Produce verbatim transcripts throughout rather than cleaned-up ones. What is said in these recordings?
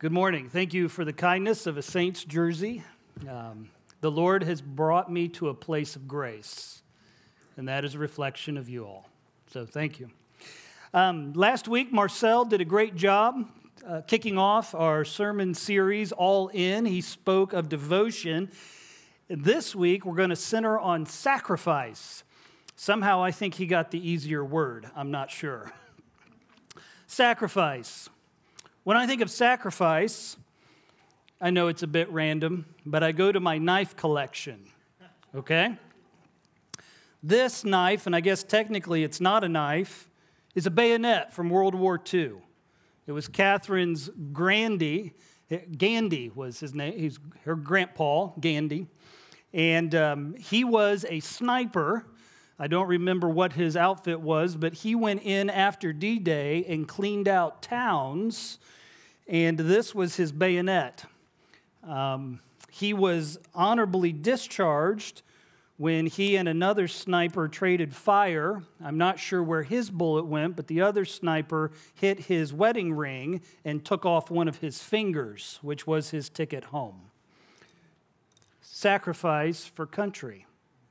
Good morning. Thank you for the kindness of a Saints jersey. Um, the Lord has brought me to a place of grace, and that is a reflection of you all. So thank you. Um, last week, Marcel did a great job uh, kicking off our sermon series, All In. He spoke of devotion. This week, we're going to center on sacrifice. Somehow, I think he got the easier word. I'm not sure. Sacrifice. When I think of sacrifice, I know it's a bit random, but I go to my knife collection, okay? This knife, and I guess technically it's not a knife, is a bayonet from World War Two. It was Catherine's Grandy, Gandy was his name, he's her grandpa, Gandy, and um, he was a sniper. I don't remember what his outfit was, but he went in after D-Day and cleaned out towns, and this was his bayonet. Um, he was honorably discharged when he and another sniper traded fire. I'm not sure where his bullet went, but the other sniper hit his wedding ring and took off one of his fingers, which was his ticket home. Sacrifice for country.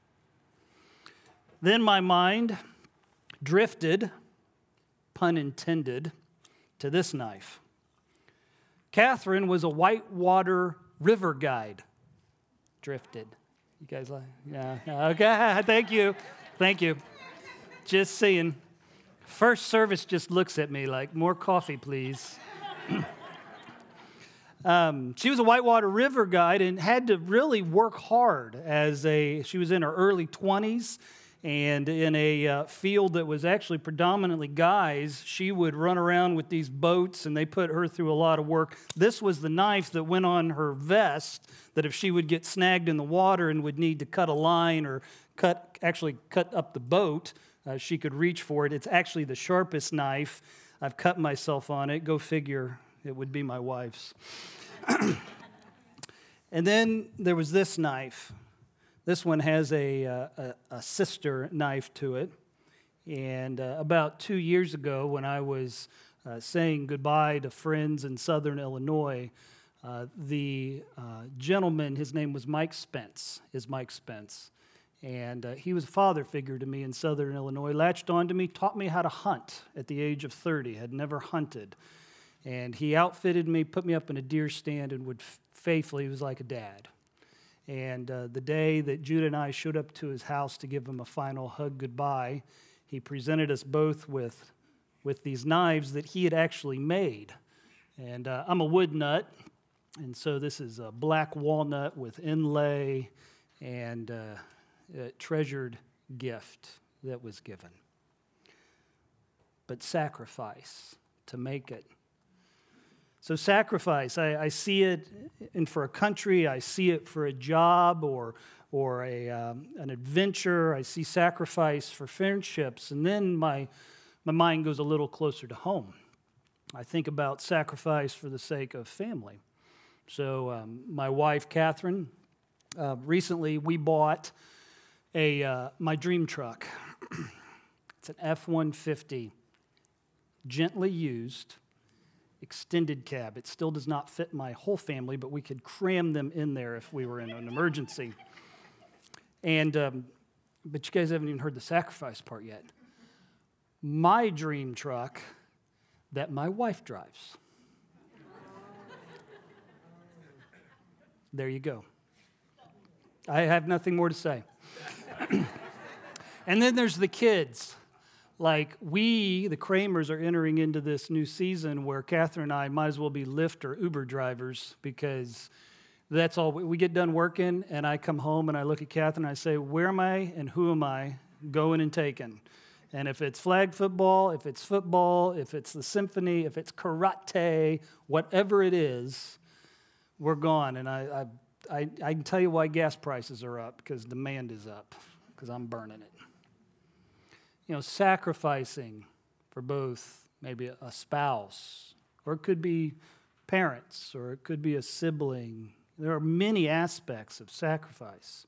Then my mind drifted, pun intended, to this knife. Catherine was a whitewater river guide. Drifted. You guys like? Yeah. Okay. Thank you. Thank you. Just saying. First service just looks at me like, more coffee, please. um, she was a whitewater river guide and had to really work hard as a, she was in her early twenties. And in a uh, field that was actually predominantly guys, she would run around with these boats, and they put her through a lot of work. This was the knife that went on her vest, that if she would get snagged in the water and would need to cut a line or cut, actually cut up the boat, uh, she could reach for it. It's actually the sharpest knife. I've cut myself on it. Go figure, it would be my wife's. And then there was this knife. This one has a, uh, a, a sister knife to it. And uh, about two years ago, when I was uh, saying goodbye to friends in southern Illinois, uh, the uh, gentleman, his name was Mike Spence, is Mike Spence. And uh, he was a father figure to me in southern Illinois, latched on to me, taught me how to hunt at the age of thirty, had never hunted. And he outfitted me, put me up in a deer stand, and would f- faithfully, he was like a dad. And uh, the day that Judah and I showed up to his house to give him a final hug goodbye, he presented us both with, with these knives that he had actually made. And uh, I'm a wood nut, and so this is a black walnut with inlay and uh, a treasured gift that was given. But sacrifice to make it. So sacrifice, I, I see it, and for a country, I see it for a job or or a um, an adventure. I see sacrifice for friendships, and then my my mind goes a little closer to home. I think about sacrifice for the sake of family. So um, my wife, Catherine, uh, recently we bought a uh, my dream truck. It's an F one fifty, gently used. Extended cab. It still does not fit my whole family, but we could cram them in there if we were in an emergency. And, um, but you guys haven't even heard the sacrifice part yet. My dream truck that my wife drives. There you go. I have nothing more to say. And then there's the kids. Like, we, the Kramers, are entering into this new season where Catherine and I might as well be Lyft or Uber drivers, because that's all. We get done working, and I come home, and I look at Catherine, and I say, where am I and who am I going and taking? And if it's flag football, if it's football, if it's the symphony, if it's karate, whatever it is, we're gone. And I, I, I, I can tell you why gas prices are up, because demand is up, because I'm burning it. You know, sacrificing for both maybe a spouse, or it could be parents, or it could be a sibling. There are many aspects of sacrifice.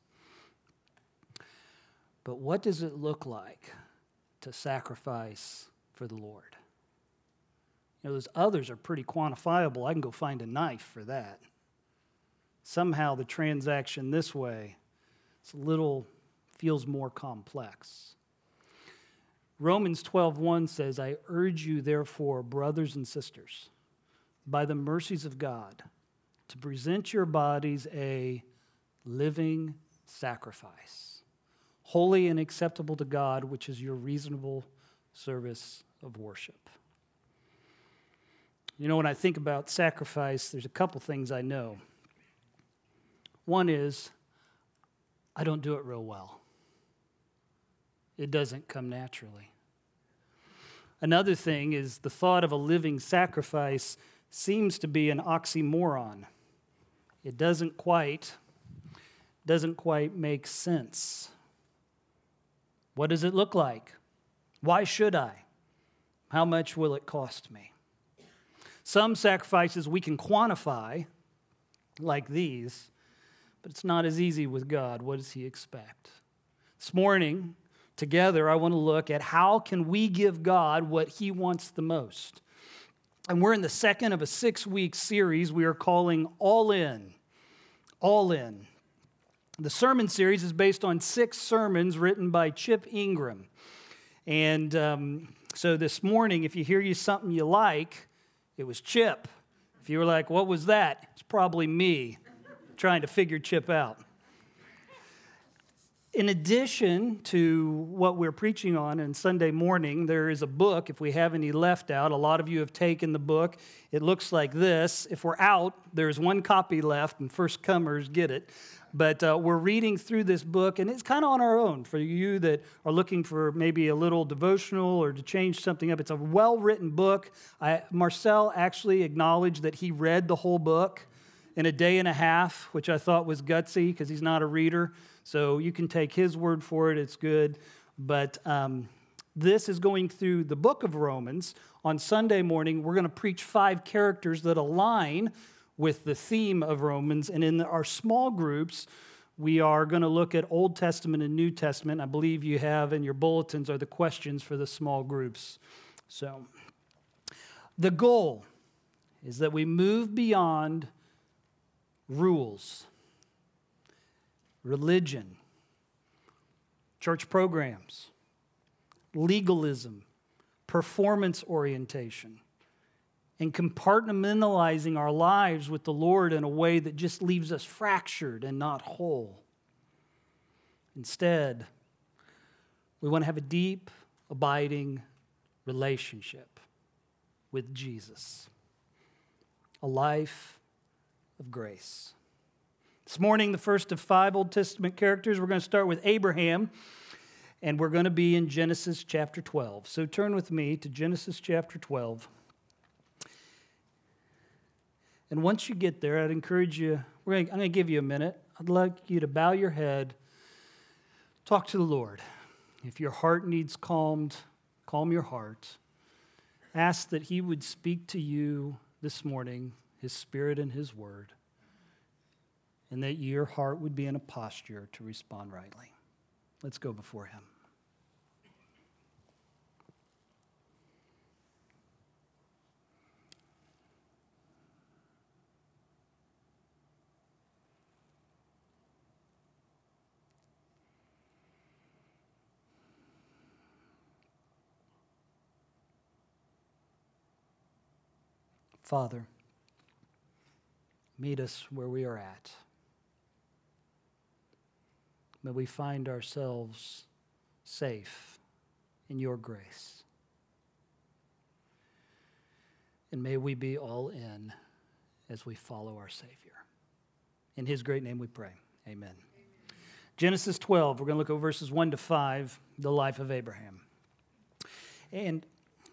But what does it look like to sacrifice for the Lord? You know, those others are pretty quantifiable. I can go find a knife for that. Somehow the transaction this way, it's a little, feels more complex. Romans twelve one says, I urge you therefore, brothers and sisters, by the mercies of God, to present your bodies a living sacrifice, holy and acceptable to God, which is your reasonable service of worship. You know, when I think about sacrifice, there's a couple things I know. One is, I don't do it real well. It doesn't come naturally. Another thing is the thought of a living sacrifice seems to be an oxymoron. It doesn't quite, doesn't quite make sense. What does it look like? Why should I? How much will it cost me? Some sacrifices we can quantify, like these, but it's not as easy with God. What does He expect? This morning, together, I want to look at how can we give God what He wants the most. And we're in the second of a six-week series we are calling All In. All In. The sermon series is based on six sermons written by Chip Ingram. And um, so this morning, if you hear you something you like, it was Chip. If you were like, what was that? It's probably me trying to figure Chip out. In addition to what we're preaching on on Sunday morning, there is a book, if we have any left out. A lot of you have taken the book. It looks like this. If we're out, there's one copy left, and first comers get it. But uh, we're reading through this book, and it's kind of on our own. For you that are looking for maybe a little devotional or to change something up, it's a well-written book. I, Marcel actually acknowledged that he read the whole book in a day and a half, which I thought was gutsy because he's not a reader. So you can take his word for it. It's good. But um, this is going through the book of Romans. On Sunday morning, we're going to preach five characters that align with the theme of Romans. And in our small groups, we are going to look at Old Testament and New Testament. I believe you have in your bulletins are the questions for the small groups. So the goal is that we move beyond rules, religion, church programs, legalism, performance orientation, and compartmentalizing our lives with the Lord in a way that just leaves us fractured and not whole. Instead, we want to have a deep, abiding relationship with Jesus, a life of grace. This morning, the first of five Old Testament characters, we're going to start with Abraham, and we're going to be in Genesis chapter twelve. So turn with me to Genesis chapter twelve. And once you get there, I'd encourage you, we're going to, I'm going to give you a minute. I'd like you to bow your head, talk to the Lord. If your heart needs calmed, calm your heart. Ask that He would speak to you this morning, His Spirit and His Word, and that your heart would be in a posture to respond rightly. Let's go before Him. Father, meet us where we are at. May we find ourselves safe in your grace. And may we be all in as we follow our Savior. In His great name we pray. Amen. Amen. Genesis twelve, we're going to look at verses one to five, the life of Abraham. And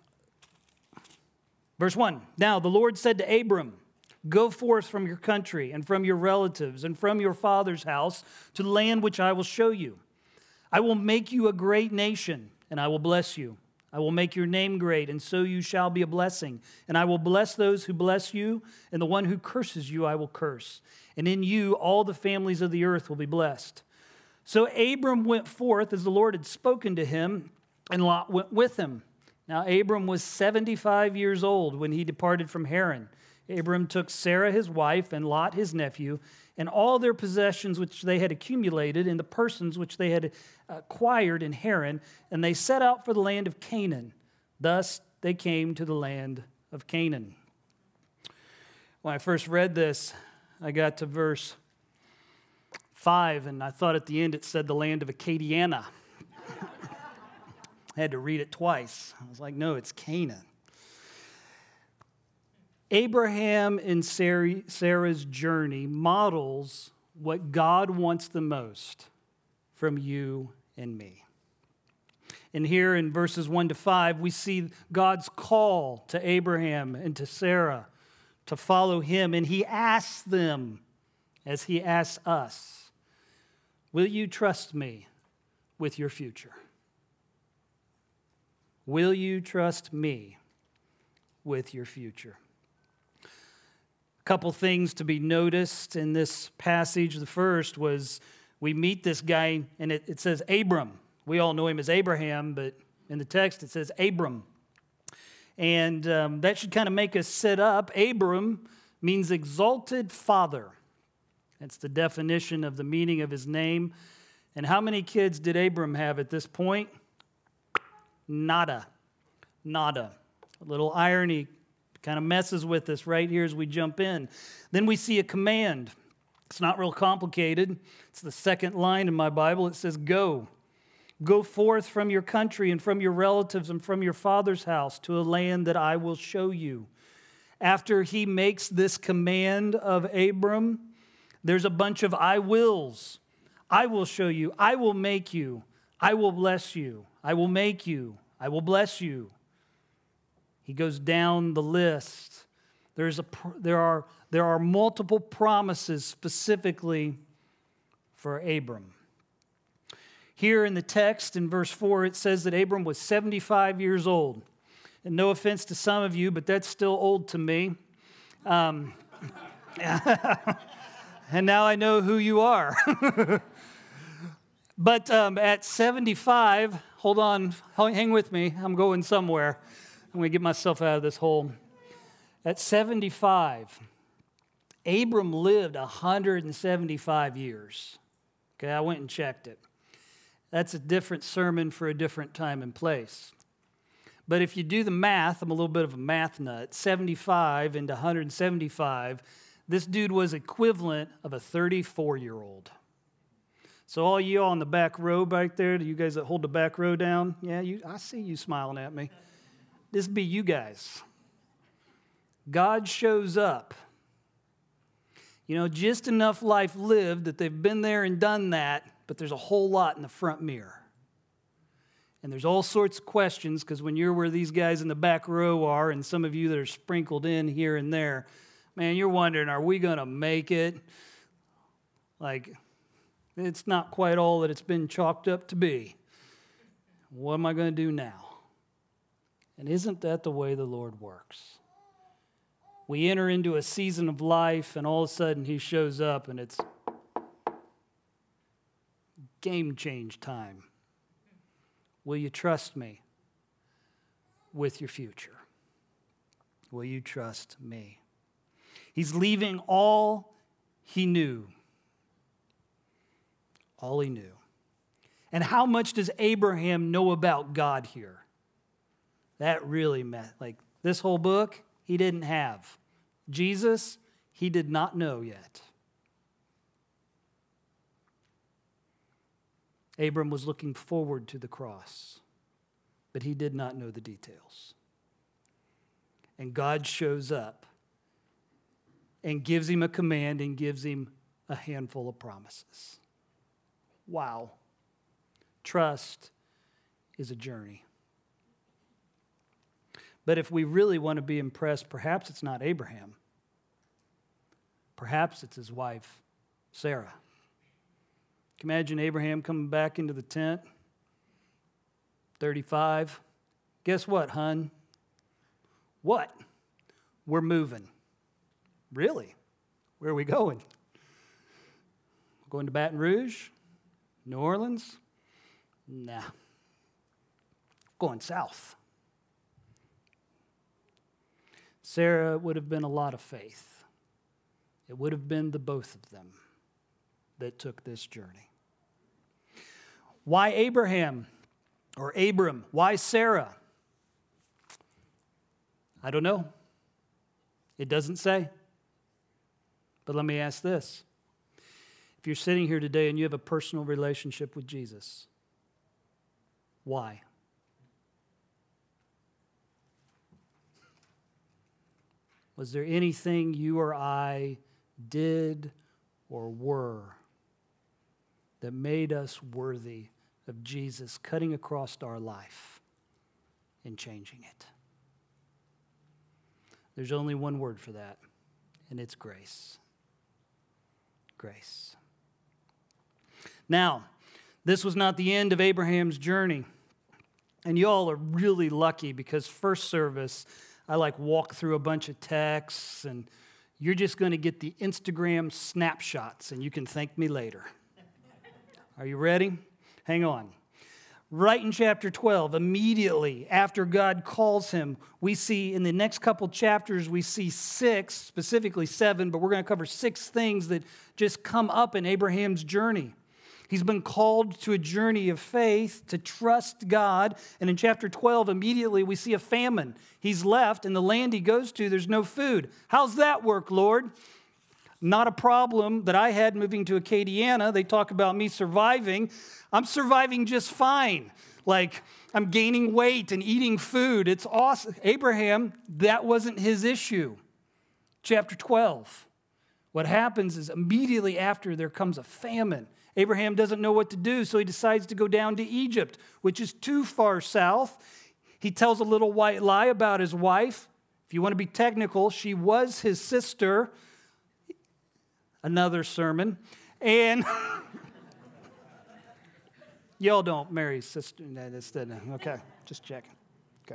verse one, now the Lord said to Abram, go forth from your country and from your relatives and from your father's house to the land which I will show you. I will make you a great nation, and I will bless you. I will make your name great, and so you shall be a blessing. And I will bless those who bless you, and the one who curses you I will curse. And in you all the families of the earth will be blessed. So Abram went forth as the Lord had spoken to him, and Lot went with him. Now, Abram was seventy-five years old when he departed from Haran. Abram took Sarah his wife and Lot his nephew and all their possessions which they had accumulated and the persons which they had acquired in Haran, and they set out for the land of Canaan. Thus they came to the land of Canaan. When I first read this, I got to verse five, and I thought at the end it said the land of Acadiana. I had to read it twice. I was like, no, it's Canaan. Abraham and Sarah's journey models what God wants the most from you and me. And here in verses one to five, we see God's call to Abraham and to Sarah to follow him. And he asks them, as he asks us, will you trust me with your future? Will you trust me with your future? A couple things to be noticed in this passage. The first was we meet this guy, and it, it says Abram. We all know him as Abraham, but in the text it says Abram. And um, that should kind of make us sit up. Abram means exalted father. That's the definition of the meaning of his name. And how many kids did Abram have at this point? Nada. Nada. A little irony kind of messes with us right here as we jump in. Then we see a command. It's not real complicated. It's the second line in my Bible. It says, go. Go forth from your country and from your relatives and from your father's house to a land that I will show you. After he makes this command of Abram, there's a bunch of I wills. I will show you. I will make you. I will bless you. I will make you. I will bless you. He goes down the list. There's a, there are, there are multiple promises specifically for Abram. Here in the text, in verse four, it says that Abram was seventy-five years old. And no offense to some of you, but that's still old to me. Um, and now I know who you are. But um, at seventy-five, hold on, hang with me. I'm going somewhere. I'm going to get myself out of this hole. At seventy-five, Abram lived one hundred seventy-five years. Okay, I went and checked it. That's a different sermon for a different time and place. But if you do the math, I'm a little bit of a math nut, seventy-five into one hundred seventy-five, this dude was equivalent of a thirty-four-year-old. So all you all in the back row back there, you guys that hold the back row down, yeah, you, I see you smiling at me. This be you guys. God shows up. You know, just enough life lived that they've been there and done that, but there's a whole lot in the front mirror. And there's all sorts of questions, because when you're where these guys in the back row are, and some of you that are sprinkled in here and there, man, you're wondering, are we going to make it? Like, it's not quite all that it's been chalked up to be. What am I going to do now? And isn't that the way the Lord works? We enter into a season of life, and all of a sudden he shows up, and it's game change time. Will you trust me with your future? Will you trust me? He's leaving all he knew. All he knew. And how much does Abraham know about God here? That really meant, like, this whole book, he didn't have. Jesus, he did not know yet. Abram was looking forward to the cross, but he did not know the details. And God shows up and gives him a command and gives him a handful of promises. Wow. Trust is a journey. But if we really want to be impressed, perhaps it's not Abraham. Perhaps it's his wife, Sarah. Can you imagine Abraham coming back into the tent? thirty-five. Guess what, hun? What? We're moving. Really? Where are we going? Going to Baton Rouge? New Orleans? Nah. Going south. Sarah would have been a lot of faith. It would have been the both of them that took this journey. Why Abraham or Abram? Why Sarah? I don't know. It doesn't say. But let me ask this. If you're sitting here today and you have a personal relationship with Jesus, why? Was there anything you or I did or were that made us worthy of Jesus cutting across our life and changing it? There's only one word for that, and it's grace. Grace. Now, this was not the end of Abraham's journey. And y'all are really lucky because first service, I like walk through a bunch of texts and you're just going to get the Instagram snapshots and you can thank me later. Are you ready? Hang on. Right in chapter twelve, immediately after God calls him, we see in the next couple chapters, we see six, specifically seven, but we're going to cover six things that just come up in Abraham's journey. He's been called to a journey of faith, to trust God. And in chapter twelve, immediately we see a famine. He's left, and the land he goes to, there's no food. How's that work, Lord? Not a problem that I had moving to Acadiana. They talk about me surviving. I'm surviving just fine. Like, I'm gaining weight and eating food. It's awesome. Abraham, that wasn't his issue. Chapter twelve. What happens is immediately after there comes a famine. Abraham doesn't know what to do, so he decides to go down to Egypt, which is too far south. He tells a little white lie about his wife. If you want to be technical, she was his sister. Another sermon. And y'all don't marry sister. No, that's, okay, just checking. Okay.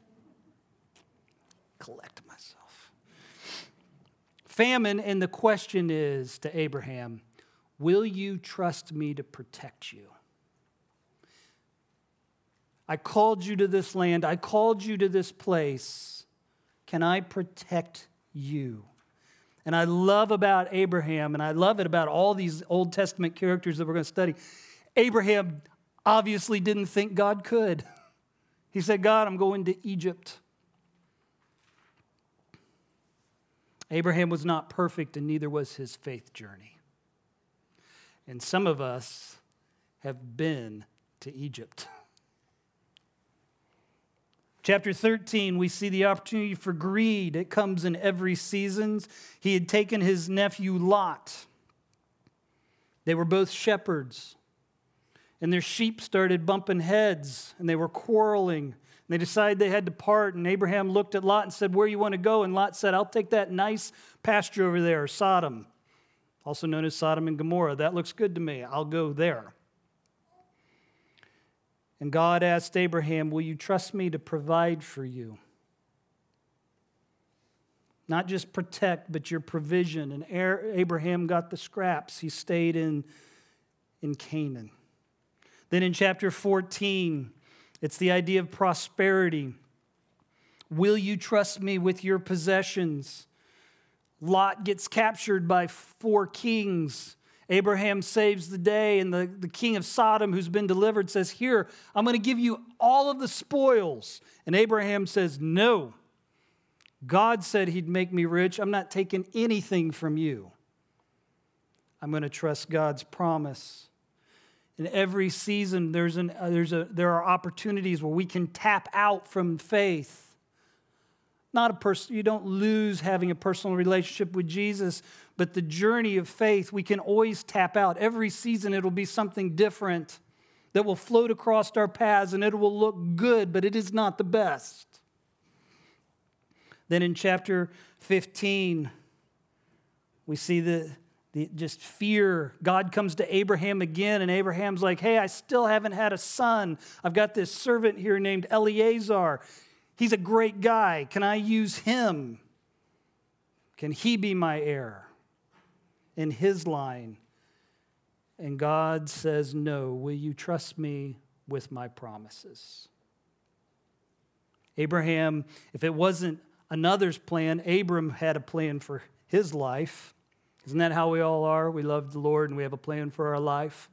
Collect myself. Famine, and the question is to Abraham, will you trust me to protect you? I called you to this land. I called you to this place. Can I protect you? And I love about Abraham, and I love it about all these Old Testament characters that we're going to study. Abraham obviously didn't think God could. He said, God, I'm going to Egypt. Abraham was not perfect, and neither was his faith journey. And some of us have been to Egypt. Chapter thirteen, we see the opportunity for greed. It comes in every season. He had taken his nephew Lot. They were both shepherds. And their sheep started bumping heads, and they were quarreling. And they decided they had to part, and Abraham looked at Lot and said, where you want to go? And Lot said, I'll take that nice pasture over there, Sodom, also known as Sodom and Gomorrah. That looks good to me. I'll go there. And God asked Abraham, will you trust me to provide for you? Not just protect, but your provision. And Abraham got the scraps. He stayed in, in Canaan. Then in chapter fourteen, it's the idea of prosperity. Will you trust me with your possessions? Lot gets captured by four kings. Abraham saves the day, and the, the king of Sodom, who's been delivered, says, here, I'm going to give you all of the spoils. And Abraham says, no. God said he'd make me rich. I'm not taking anything from you. I'm going to trust God's promise. In every season, there's an, uh, there's a, there are opportunities where we can tap out from faith. Not a person, you don't lose having a personal relationship with Jesus, but the journey of faith, we can always tap out. Every season, it'll be something different that will float across our paths, and it will look good, but it is not the best. Then in chapter fifteen, we see the, the just fear. God comes to Abraham again, and Abraham's like, hey, I still haven't had a son. I've got this servant here named Eliezer. He's a great guy. Can I use him? Can he be my heir in his line? And God says, no. Will you trust me with my promises? Abraham, if it wasn't another's plan. Abram had a plan for his life. Isn't that how we all are? We love the Lord and we have a plan for our life.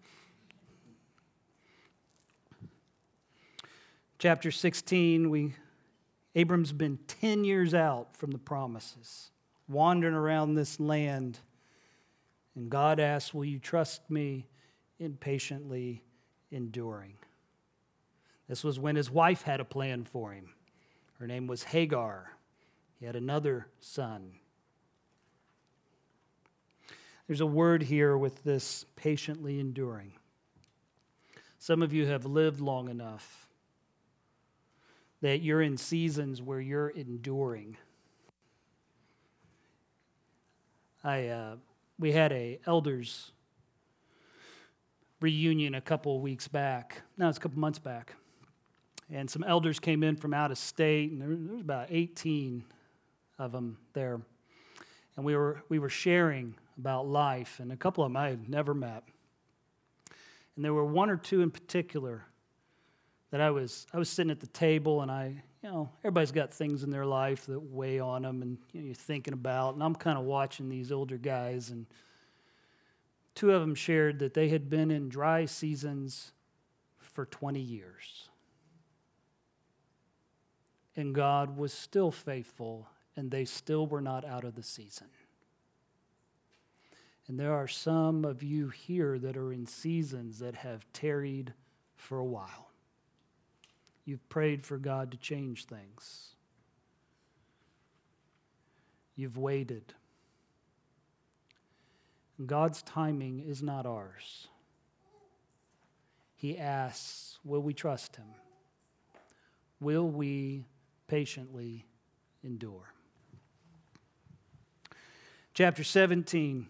Chapter sixteen, we Abram's been ten years out from the promises, wandering around this land. And God asks, will you trust me in patiently enduring? This was when his wife had a plan for him. Her name was Hagar. He had another son. There's a word here with this patiently enduring. Some of you have lived long enough that you're in seasons where you're enduring. I uh, we had a elders reunion a couple of weeks back. No, it's a couple months back. And some elders came in from out of state, and there was, there was about eighteen of them there. And we were we were sharing about life, and a couple of them I had never met. And there were one or two in particular that I was I was sitting at the table, and I, you know, everybody's got things in their life that weigh on them, and you know, you're thinking about, and I'm kind of watching these older guys, and two of them shared that they had been in dry seasons for twenty years. And God was still faithful, and they still were not out of the season. And there are some of you here that are in seasons that have tarried for a while. You've prayed for God to change things. You've waited. And God's timing is not ours. He asks, will we trust him? Will we patiently endure? Chapter seventeen.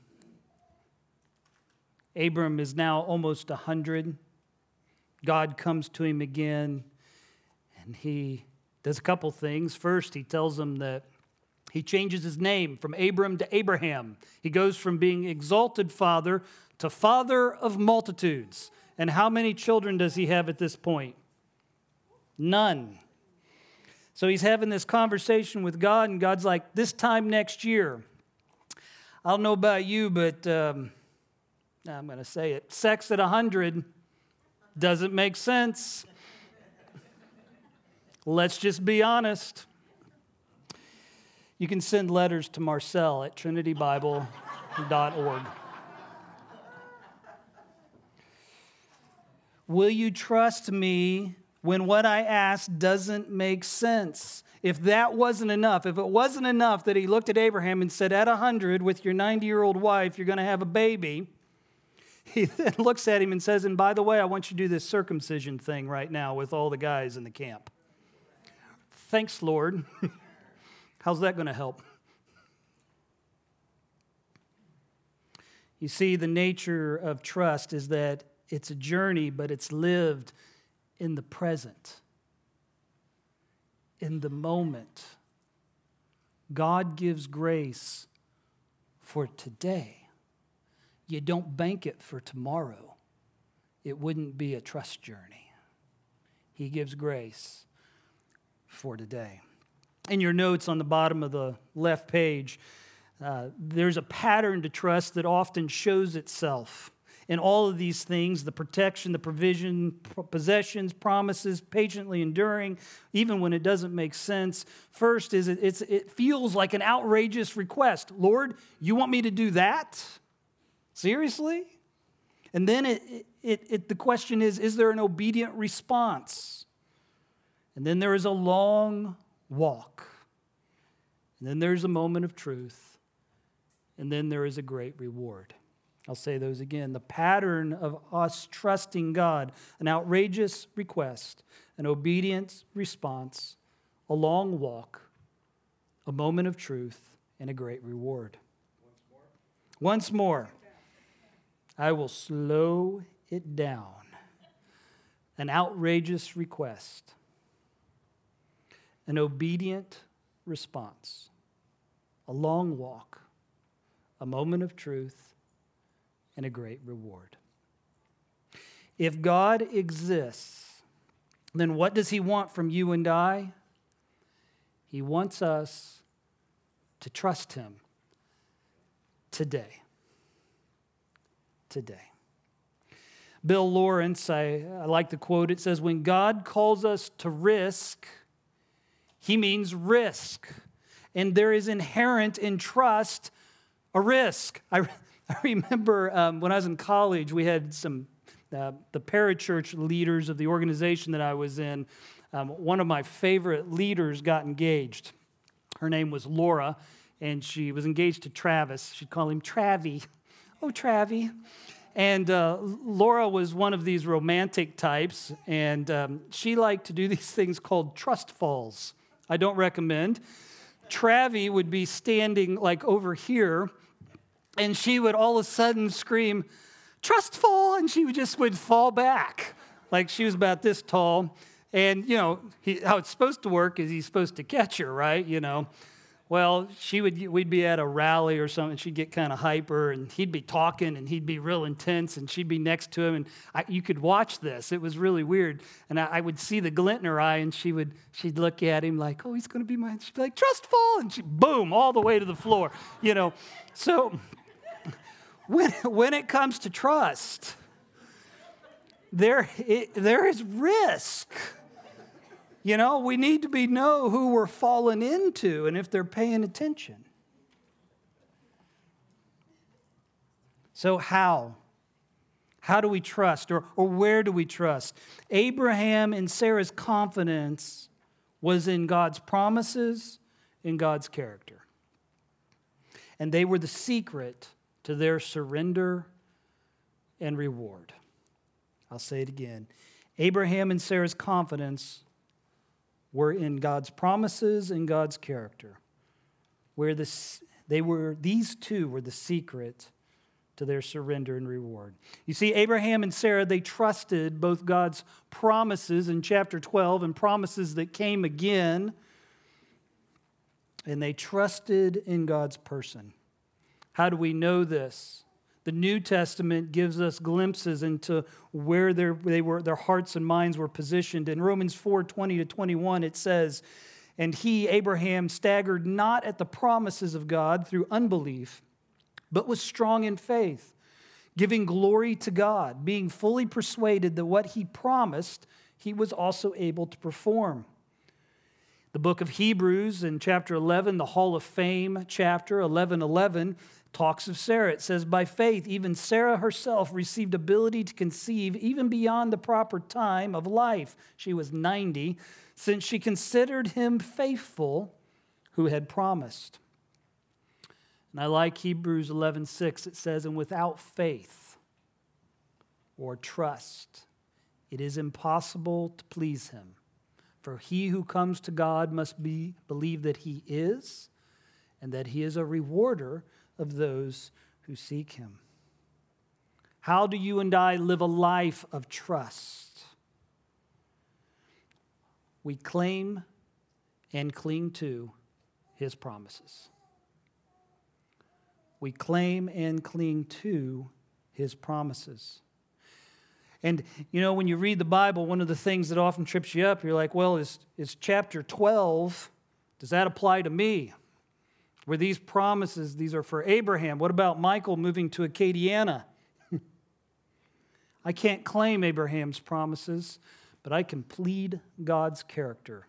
Abram is now almost one hundred. God comes to him again, and he does a couple things. First, he tells him that he changes his name from Abram to Abraham. He goes from being exalted father to father of multitudes. And how many children does he have at this point? None. So he's having this conversation with God, and God's like, this time next year, I don't know about you, but um, I'm going to say it. Sex at one hundred doesn't make sense. Let's just be honest. You can send letters to Marcel at trinity bible dot org. Will you trust me when what I ask doesn't make sense? If that wasn't enough, if it wasn't enough that he looked at Abraham and said, at one hundred with your ninety-year-old wife, you're going to have a baby, he then looks at him and says, and by the way, I want you to do this circumcision thing right now with all the guys in the camp. Thanks, Lord. How's that going to help? You see, the nature of trust is that it's a journey, but it's lived in the present, in the moment. God gives grace for today. You don't bank it for tomorrow. It wouldn't be a trust journey. He gives grace for today. In your notes on the bottom of the left page, uh, there's a pattern to trust that often shows itself in all of these things: the protection, the provision, possessions, promises, patiently enduring, even when it doesn't make sense. First is it, it's, it feels like an outrageous request. Lord, you want me to do that? Seriously? And then it, it, it, the question is, is there an obedient response? And then there is a long walk. And then there's a moment of truth. And then there is a great reward. I'll say those again. The pattern of us trusting God: an outrageous request, an obedient response, a long walk, a moment of truth, and a great reward. Once more. Once more. I will slow it down. An outrageous request, an obedient response, a long walk, a moment of truth, and a great reward. If God exists, then what does he want from you and I? He wants us to trust him today. Today. Bill Lawrence, I, I like the quote. It says, when God calls us to risk, he means risk. And there is inherent in trust a risk. I, I remember um, when I was in college, we had some, uh, the parachurch leaders of the organization that I was in. Um, one of my favorite leaders got engaged. Her name was Laura, and she was engaged to Travis. She'd call him Travie. Oh, Travie. And uh, Laura was one of these romantic types, and um, she liked to do these things called trust falls. I don't recommend. Travie would be standing like over here, and she would all of a sudden scream, trust fall, and she would just would fall back. Like she was about this tall. And, you know, he, how it's supposed to work is he's supposed to catch her, right? You know. Well, she would, we'd be at a rally or something, she'd get kind of hyper, and he'd be talking, and he'd be real intense, and she'd be next to him, and I, you could watch this. It was really weird, and I, I would see the glint in her eye, and she would, she'd look at him like, oh, he's going to be mine. She'd be like, trust fall, and she, boom, all the way to the floor, you know. So when, when it comes to trust, there, it, there is risk. You know, we need to be know who we're falling into and if they're paying attention. So how? How do we trust, or, or where do we trust? Abraham and Sarah's confidence was in God's promises, in God's character. And they were the secret to their surrender and reward. I'll say it again. Abraham and Sarah's confidence were in God's promises and God's character. Where this, they were, these two were the secret to their surrender and reward. You see, Abraham and Sarah, they trusted both God's promises in chapter twelve and promises that came again, and they trusted in God's person. How do we know this? The New Testament gives us glimpses into where they were, their hearts and minds were positioned. In Romans four, twenty to twenty-one, it says, and he, Abraham, staggered not at the promises of God through unbelief, but was strong in faith, giving glory to God, being fully persuaded that what he promised, he was also able to perform. The book of Hebrews in chapter eleven, the Hall of Fame chapter, eleven eleven, talks of Sarah. It says, by faith, even Sarah herself received ability to conceive even beyond the proper time of life. She was ninety, since she considered him faithful who had promised. And I like Hebrews eleven six. It says, and without faith or trust, it is impossible to please him. For he who comes to God must be believe that he is, and that he is a rewarder of those who seek him. How do you and I live a life of trust? We claim and cling to his promises. We claim and cling to his promises. And, you know, when you read the Bible, one of the things that often trips you up, you're like, well, is, is chapter twelve, does that apply to me? Were these promises, these are for Abraham. What about Michael moving to Acadiana? I can't claim Abraham's promises, but I can plead God's character.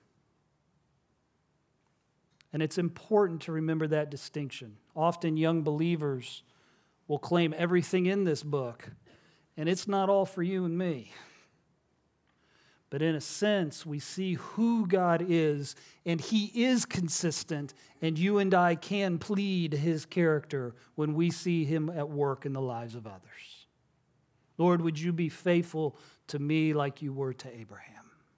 And it's important to remember that distinction. Often young believers will claim everything in this book, and it's not all for you and me. But in a sense, we see who God is, and he is consistent, and you and I can plead his character when we see him at work in the lives of others. Lord, would you be faithful to me like you were to Abraham?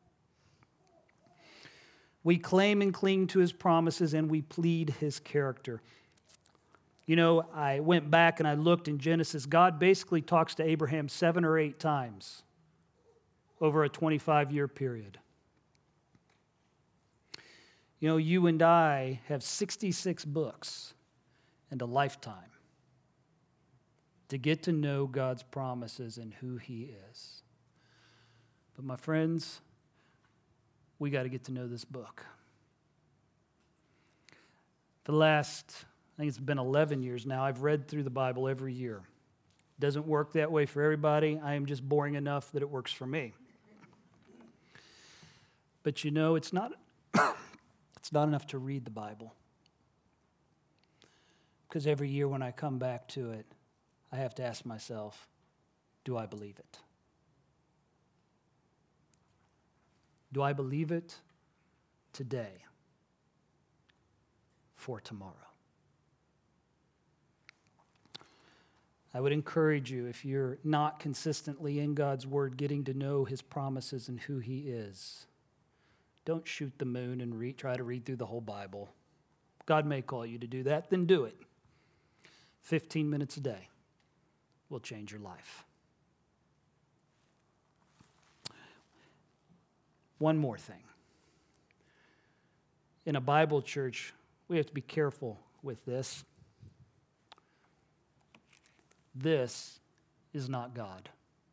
We claim and cling to his promises, and we plead his character. You know, I went back and I looked in Genesis. God basically talks to Abraham seven or eight times over a twenty-five-year period. You know, you and I have sixty-six books and a lifetime to get to know God's promises and who he is. But my friends, we got to get to know this book. For the last, I think it's been eleven years now, I've read through the Bible every year. Doesn't work that way for everybody. I am just boring enough that it works for me. But you know, it's not, it's not enough to read the Bible. Because every year when I come back to it, I have to ask myself, do I believe it? Do I believe it today for tomorrow? I would encourage you, if you're not consistently in God's Word, getting to know His promises and who He is, don't shoot the moon and read, try to read through the whole Bible. God may call you to do that, then do it. fifteen minutes a day will change your life. One more thing. In a Bible church, we have to be careful with this. This is not God.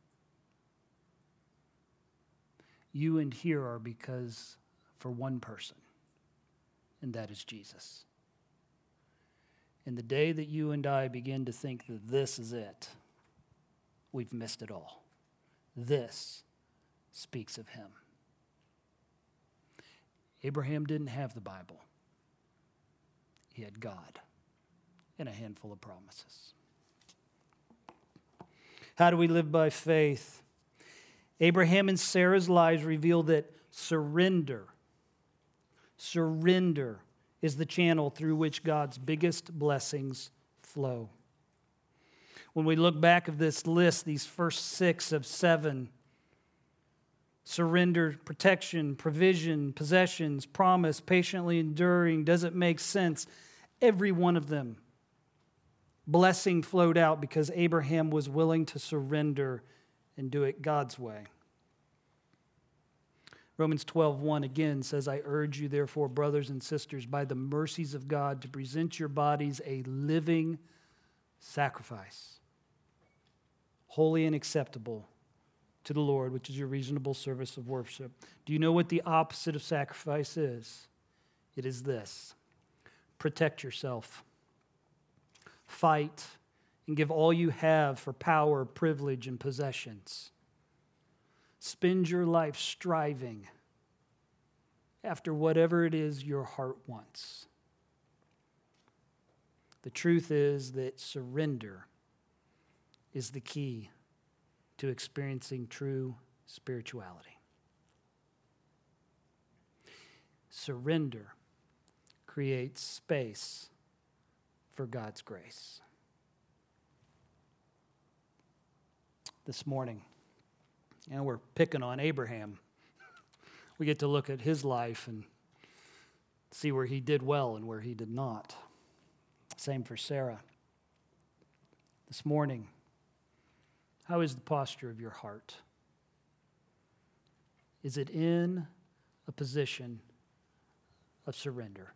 You and here are because for one person, and that is Jesus. And the day that you and I begin to think that this is it, we've missed it all. This speaks of Him. Abraham didn't have the Bible. He had God and a handful of promises. How do we live by faith? Abraham and Sarah's lives reveal that surrender, surrender is the channel through which God's biggest blessings flow. When we look back at this list, these first six of seven, surrender, protection, provision, possessions, promise, patiently enduring, does it make sense? Every one of them, blessing flowed out because Abraham was willing to surrender and do it God's way. Romans twelve one again says, I urge you therefore, brothers and sisters, by the mercies of God, to present your bodies a living sacrifice, holy and acceptable to the Lord, which is your reasonable service of worship. Do you know what the opposite of sacrifice is? It is this: protect yourself. Fight and give all you have for power, privilege, and possessions. Spend your life striving after whatever it is your heart wants. The truth is that surrender is the key to experiencing true spirituality. Surrender creates space for God's grace. This morning, and we're picking on Abraham. We get to look at his life and see where he did well and where he did not. Same for Sarah. This morning, how is the posture of your heart? Is it in a position of surrender?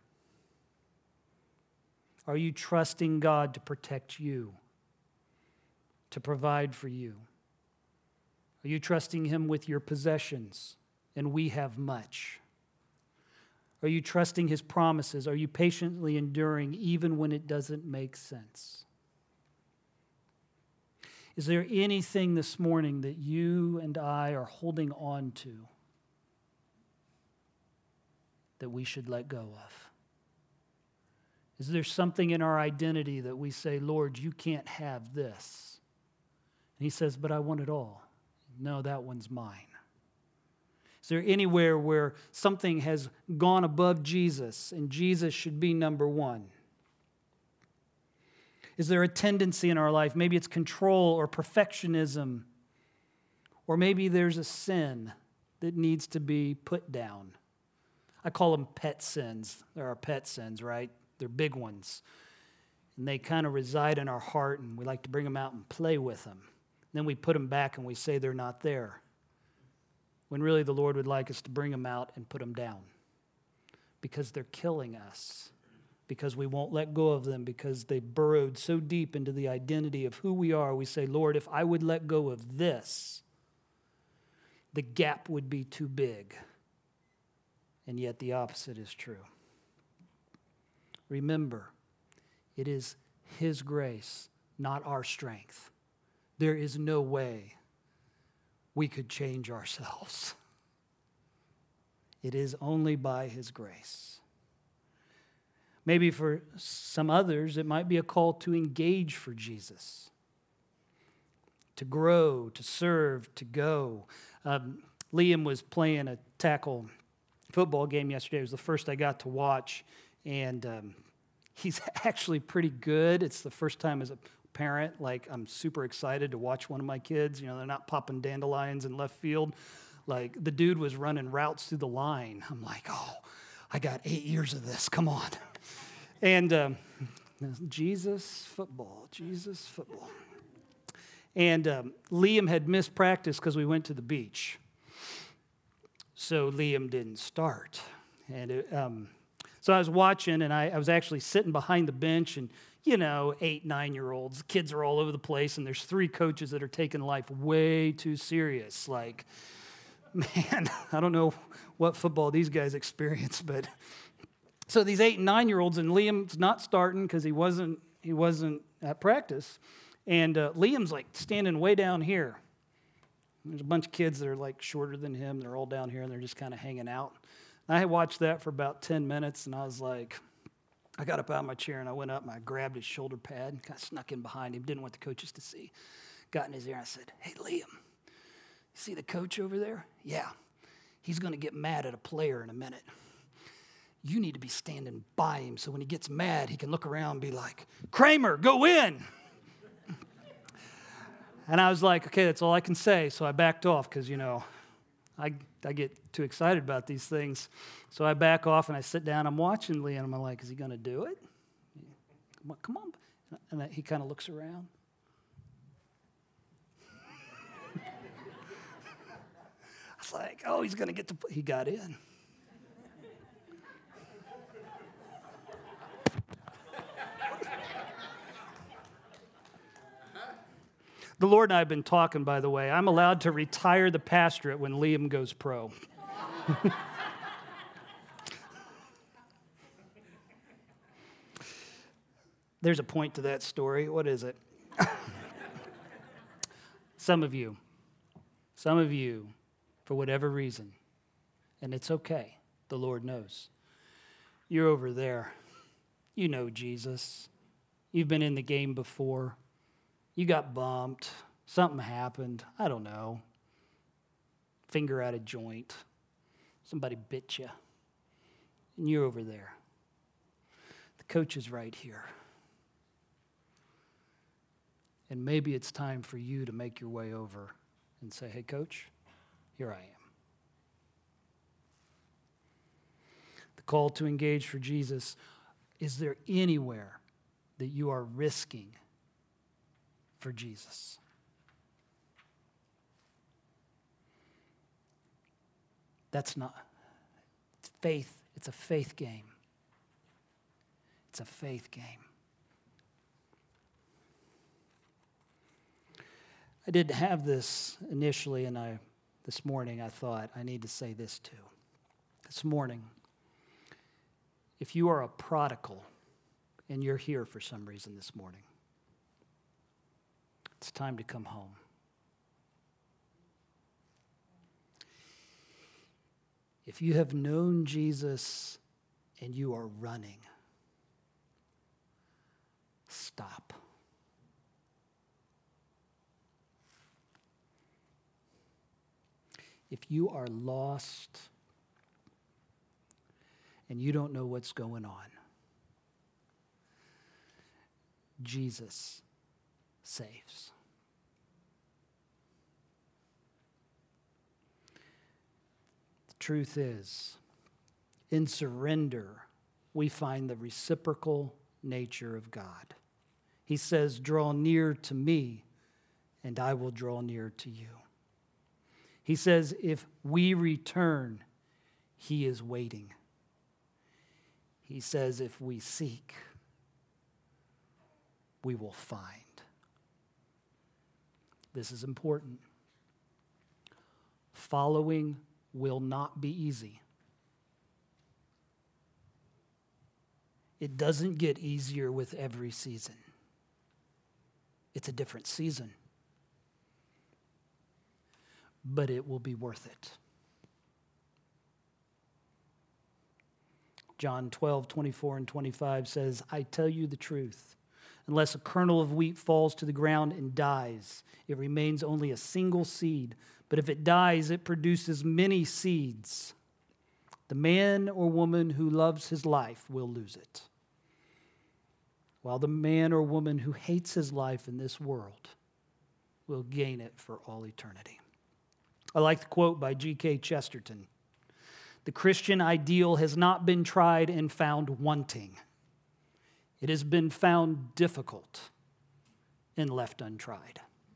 Are you trusting God to protect you, to provide for you? Are you trusting Him with your possessions? And we have much. Are you trusting His promises? Are you patiently enduring even when it doesn't make sense? Is there anything this morning that you and I are holding on to that we should let go of? Is there something in our identity that we say, Lord, you can't have this? And He says, but I want it all. No, that one's mine. Is there anywhere where something has gone above Jesus and Jesus should be number one? Is there a tendency in our life? Maybe it's control or perfectionism, or maybe there's a sin that needs to be put down. I call them pet sins. There are pet sins, right? They're big ones. And they kind of reside in our heart, and we like to bring them out and play with them. Then we put them back and we say they're not there, when really the Lord would like us to bring them out and put them down because they're killing us, because we won't let go of them, because they burrowed so deep into the identity of who we are. We say, Lord, if I would let go of this, the gap would be too big. And yet the opposite is true. remember, it is His grace, not our strength. There is no way we could change ourselves. It is only by His grace. Maybe for some others, it might be a call to engage for Jesus, to grow, to serve, to go. Um, Liam was playing a tackle football game yesterday. It was the first I got to watch, and um, he's actually pretty good. It's the first time as a parent, like, I'm super excited to watch one of my kids. You know, they're not popping dandelions in left field. Like, the dude was running routes through the line. I'm like, oh, I got eight years of this. Come on. And um, Jesus football, Jesus football. And um, Liam had missed practice because we went to the beach. So Liam didn't start. And it, um, so I was watching, and I, I was actually sitting behind the bench, and, you know, eight, nine-year-olds, kids are all over the place, and there's three coaches that are taking life way too serious. Like, man, I don't know what football these guys experience, but so these eight and nine-year-olds, and Liam's not starting because he wasn't he wasn't at practice, and uh, Liam's like standing way down here. There's a bunch of kids that are like shorter than him. They're all down here, and they're just kind of hanging out. And I watched that for about ten minutes, and I was like, I got up out of my chair, and I went up, and I grabbed his shoulder pad and kind of snuck in behind him. Didn't want the coaches to see. Got in his ear, and I said, hey, Liam, you see the coach over there? Yeah. He's going to get mad at a player in a minute. You need to be standing by him so when he gets mad, he can look around and be like, Kramer, go in. And I was like, okay, that's all I can say. So I backed off because, you know, I I get too excited about these things. So I back off and I sit down. I'm watching Lee, and I'm like, is he going to do it? Come on. Come on. And he kind of looks around. I was like, oh, he's going to get to, he got in. The Lord and I have been talking, by the way. I'm allowed to retire the pastorate when Liam goes pro. There's a point to that story. What is it? Some of you, some of you, for whatever reason, and it's okay, the Lord knows, you're over there. You know Jesus. You've been in the game before. You got bumped. Something happened. I don't know. Finger out of joint. Somebody bit you. And you're over there. The coach is right here. And maybe it's time for you to make your way over and say, hey, coach, here I am. The call to engage for Jesus. Is there anywhere that you are risking for Jesus? That's not, it's faith. It's a faith game. It's a faith game. I didn't have this initially, and I this morning I thought I need to say this too. This morning, if you are a prodigal and you're here for some reason this morning, it's time to come home. If you have known Jesus and you are running, stop. If you are lost and you don't know what's going on, Jesus saves. The truth is, in surrender, we find the reciprocal nature of God. He says, draw near to me, and I will draw near to you. He says, if we return, he is waiting. He says, if we seek, we will find. This is important. Following will not be easy. It doesn't get easier with every season. It's a different season. But it will be worth it. John twelve, twenty-four and twenty-five says, I tell you the truth. Unless a kernel of wheat falls to the ground and dies, it remains only a single seed. But if it dies, it produces many seeds. The man or woman who loves his life will lose it, while the man or woman who hates his life in this world will gain it for all eternity. I like the quote by G K Chesterton. The Christian ideal has not been tried and found wanting. It has been found difficult and left untried.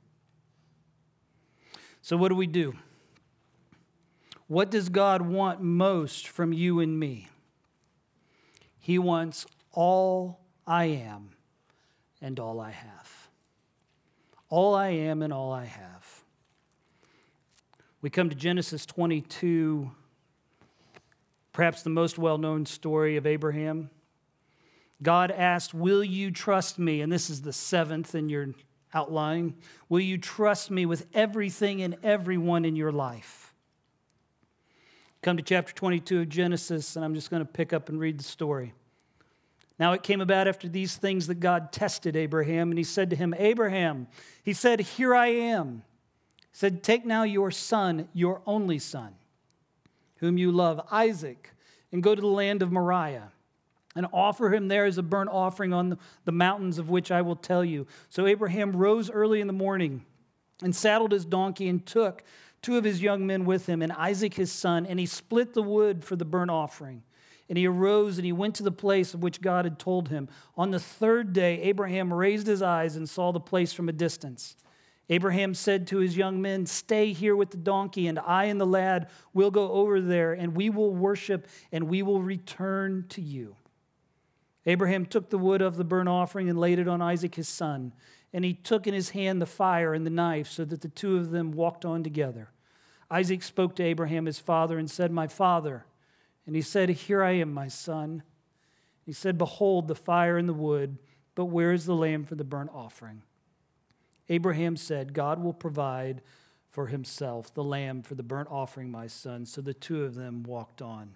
So what do we do? What does God want most from you and me? He wants all I am and all I have. All I am and all I have. We come to Genesis twenty-two, perhaps the most well-known story of Abraham. God asked, will you trust me? And this is the seventh in your outline. Will you trust me with everything and everyone in your life? Come to chapter twenty-two of Genesis, and I'm just going to pick up and read the story. Now it came about after these things that God tested Abraham, and he said to him, Abraham, he said, here I am. He said, take now your son, your only son, whom you love, Isaac, and go to the land of Moriah, and offer him there as a burnt offering on the mountains of which I will tell you. So Abraham rose early in the morning and saddled his donkey and took two of his young men with him and Isaac his son, and he split the wood for the burnt offering. And he arose and he went to the place of which God had told him. On the third day, Abraham raised his eyes and saw the place from a distance. Abraham said to his young men, stay here with the donkey, and I and the lad will go over there, and we will worship, and we will return to you. Abraham took the wood of the burnt offering and laid it on Isaac his son, and he took in his hand the fire and the knife, so that the two of them walked on together. Isaac spoke to Abraham his father and said, my father. And he said, here I am, my son. He said, behold the fire and the wood, but where is the lamb for the burnt offering? Abraham said, God will provide for himself the lamb for the burnt offering, my son. So the two of them walked on.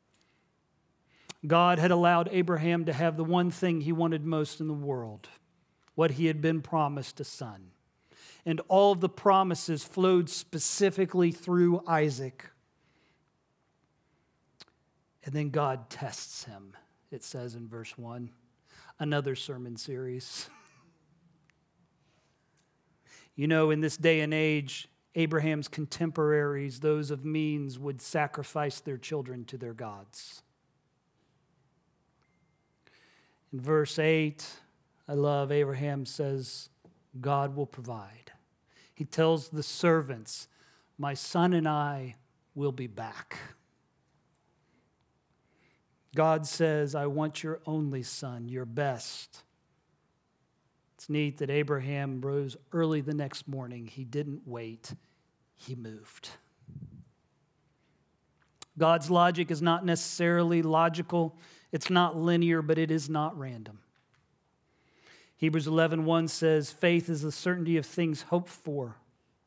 God had allowed Abraham to have the one thing he wanted most in the world, what he had been promised, a son. And all of the promises flowed specifically through Isaac. And then God tests him, it says in verse one. Another sermon series. You know, in this day and age, Abraham's contemporaries, those of means, would sacrifice their children to their gods. In verse eight, I love, Abraham says, God will provide. He tells the servants, my son and I will be back. God says, I want your only son, your best. It's neat that Abraham rose early the next morning. He didn't wait. He moved. God's logic is not necessarily logical. It's not linear, but it is not random. Hebrews eleven one says, faith is the certainty of things hoped for.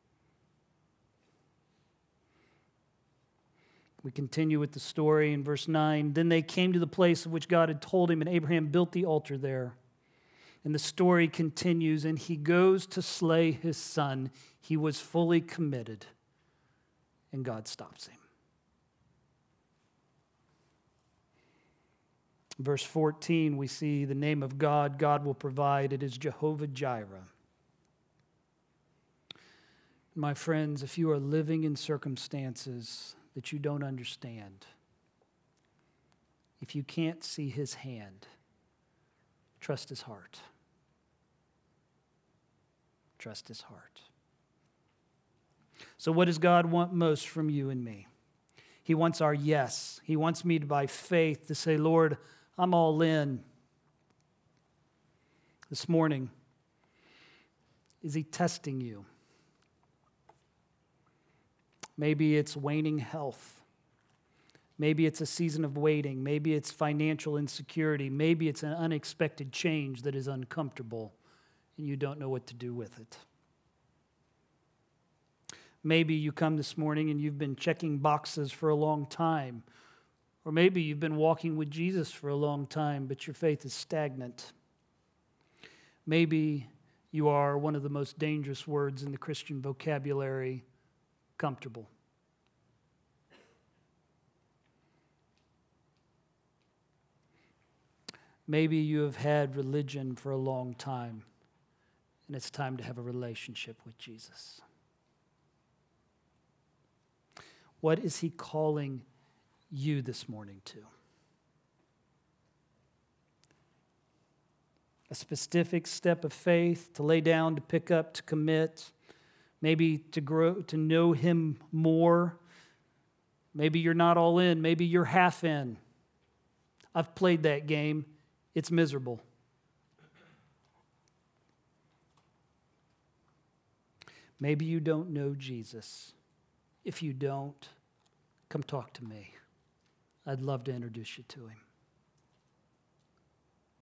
We continue with the story in verse nine. Then they came to the place of which God had told him, and Abraham built the altar there. And the story continues, and he goes to slay his son. He was fully committed, and God stops him. Verse fourteen, we see the name of God. God will provide. It is Jehovah Jireh. My friends, if you are living in circumstances that you don't understand, if you can't see his hand, trust his heart. Trust his heart. So what does God want most from you and me? He wants our yes. He wants me to, by faith, to say, Lord, I'm all in. This morning, is he testing you? Maybe it's waning health. Maybe it's a season of waiting. Maybe it's financial insecurity. Maybe it's an unexpected change that is uncomfortable and you don't know what to do with it. Maybe you come this morning and you've been checking boxes for a long time. Or maybe you've been walking with Jesus for a long time, but your faith is stagnant. Maybe you are one of the most dangerous words in the Christian vocabulary, comfortable. Maybe you have had religion for a long time, and it's time to have a relationship with Jesus. What is he calling you this morning to? A specific step of faith, to lay down, to pick up, to commit, maybe to grow, to know him more. Maybe you're not all in, maybe you're half in. I've played that game. It's miserable. Maybe you don't know Jesus. If you don't, come talk to me. I'd love to introduce you to him.